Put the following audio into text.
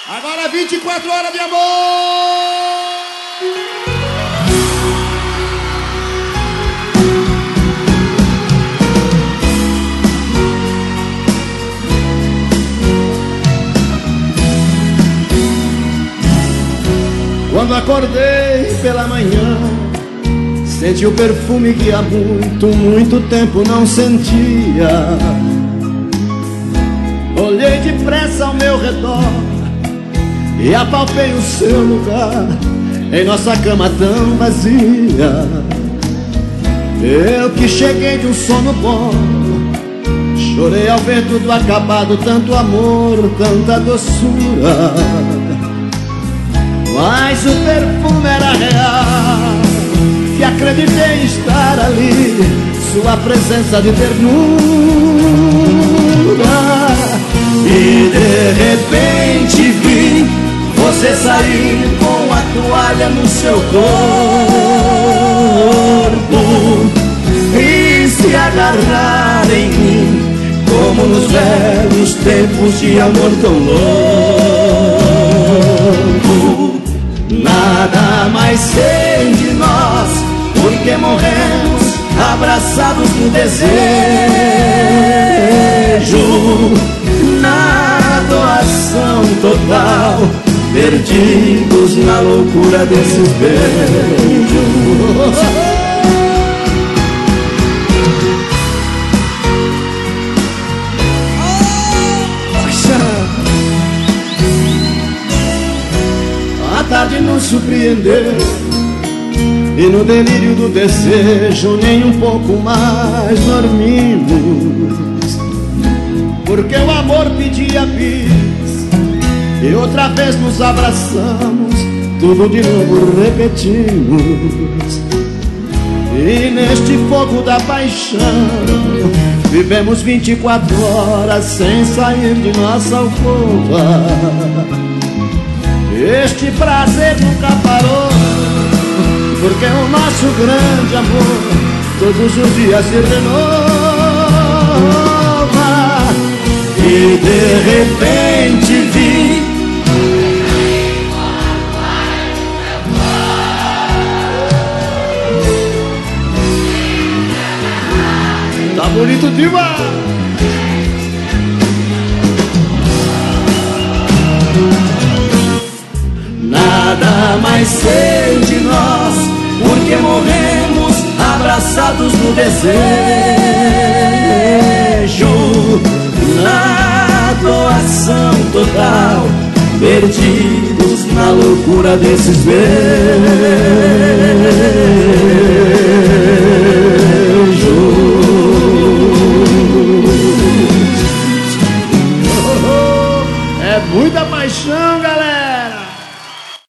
Agora 24 horas de amor. Quando acordei pela manhã, senti o perfume que há muito, muito tempo não sentia. Olhei depressa ao meu redor e apalpei o seu lugar em nossa cama tão vazia. Eu que cheguei de um sono bom, chorei ao ver tudo acabado, tanto amor, tanta doçura. Mas o perfume era real, que acreditei estar ali, sua presença de ternura. E de repente vi você sair com a toalha no seu corpo e se agarrar em mim, como nos velhos tempos de amor tão louco. Nada mais sei de nós, porque morremos abraçados no desejo, na doação total, perdidos na loucura desses beijos. A tarde nos surpreendeu e no delírio do desejo nem um pouco mais dormimos, porque o amor pedia bis e outra vez nos abraçamos, tudo de novo repetimos. E neste fogo da paixão vivemos 24 horas sem sair de nossa alcova. Este prazer nunca parou, porque o nosso grande amor todos os dias se renova. E de repente vi tá bonito demais. Nada mais sei de nós, porque morremos abraçados no desejo, na doação total, perdidos na loucura desses beijos. É muita paixão, galera.